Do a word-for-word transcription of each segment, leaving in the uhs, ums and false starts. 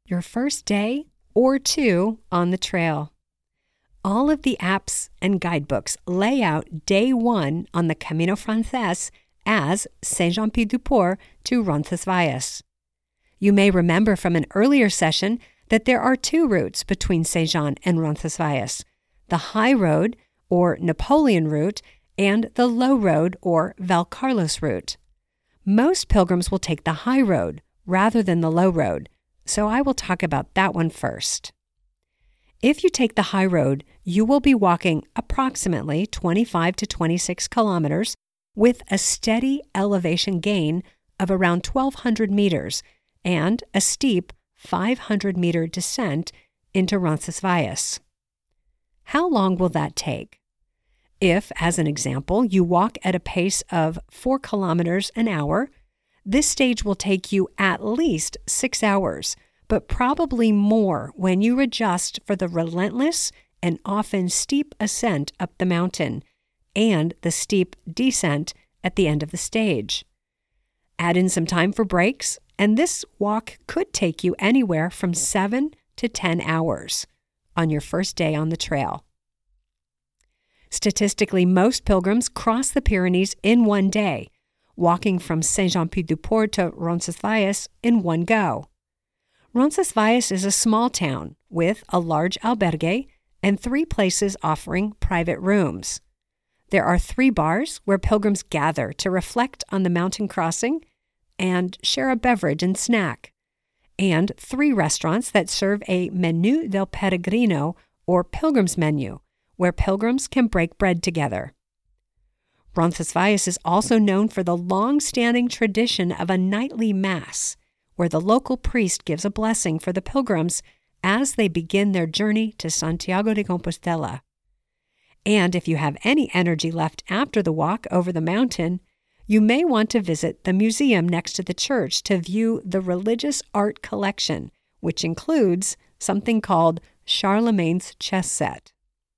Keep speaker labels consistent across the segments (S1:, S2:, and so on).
S1: your first day or two on the trail. All of the apps and guidebooks lay out day one on the Camino Francés as Saint-Jean-Pied-du-Port to Roncesvalles. You may remember from an earlier session that there are two routes between Saint-Jean and Roncesvalles, the high road or Napoleon route and the low road or Valcarlos route. Most pilgrims will take the high road rather than the low road, so I will talk about that one first. If you take the high road, you will be walking approximately twenty-five to twenty-six kilometers with a steady elevation gain of around twelve hundred meters and a steep five hundred meter descent into Roncesvalles. How long will that take? If, as an example, you walk at a pace of four kilometers an hour, this stage will take you at least six hours, but probably more when you adjust for the relentless and often steep ascent up the mountain and the steep descent at the end of the stage. Add in some time for breaks, and this walk could take you anywhere from seven to ten hours on your first day on the trail. Statistically, most pilgrims cross the Pyrenees in one day, walking from Saint-Jean-Pied-du-Port to Roncesvalles in one go. Roncesvalles is a small town with a large albergue and three places offering private rooms. There are three bars where pilgrims gather to reflect on the mountain crossing and share a beverage and snack, and three restaurants that serve a Menú del Peregrino or pilgrim's menu, where pilgrims can break bread together. Roncesvalles is also known for the long-standing tradition of a nightly mass, where the local priest gives a blessing for the pilgrims as they begin their journey to Santiago de Compostela. And if you have any energy left after the walk over the mountain, you may want to visit the museum next to the church to view the religious art collection, which includes something called Charlemagne's chess set.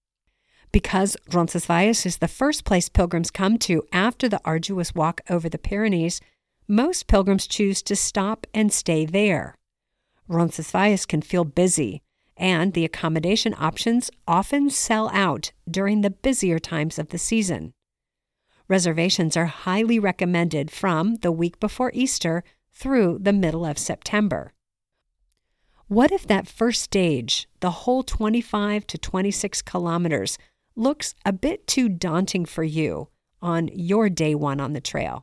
S1: Because Roncesvalles is the first place pilgrims come to after the arduous walk over the Pyrenees, most pilgrims choose to stop and stay there. Roncesvalles can feel busy, and the accommodation options often sell out during the busier times of the season. Reservations are highly recommended from the week before Easter through the middle of September. What if that first stage, the whole twenty-five to twenty-six kilometers, looks a bit too daunting for you on your day one on the trail?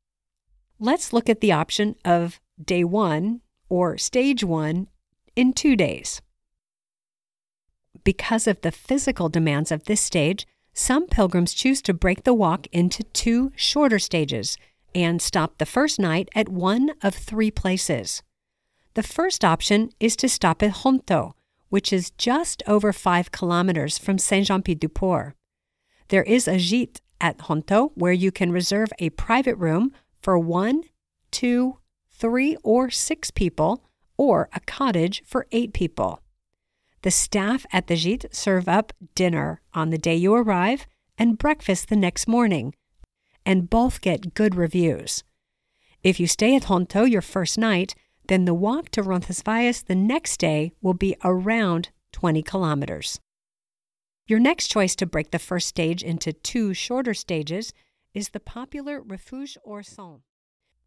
S1: Let's look at the option of day one or stage one in two days. Because of the physical demands of this stage, some pilgrims choose to break the walk into two shorter stages and stop the first night at one of three places. The first option is to stop at Honto, which is just over five kilometers from Saint-Jean-Pied-du-Port. There is a gîte at Honto where you can reserve a private room for one, two, three, or six people, or a cottage for eight people. The staff at the gîte serve up dinner on the day you arrive and breakfast the next morning, and both get good reviews. If you stay at Honto your first night, then the walk to Roncesvalles the next day will be around twenty kilometers. Your next choice to break the first stage into two shorter stages is the popular Refuge Orson.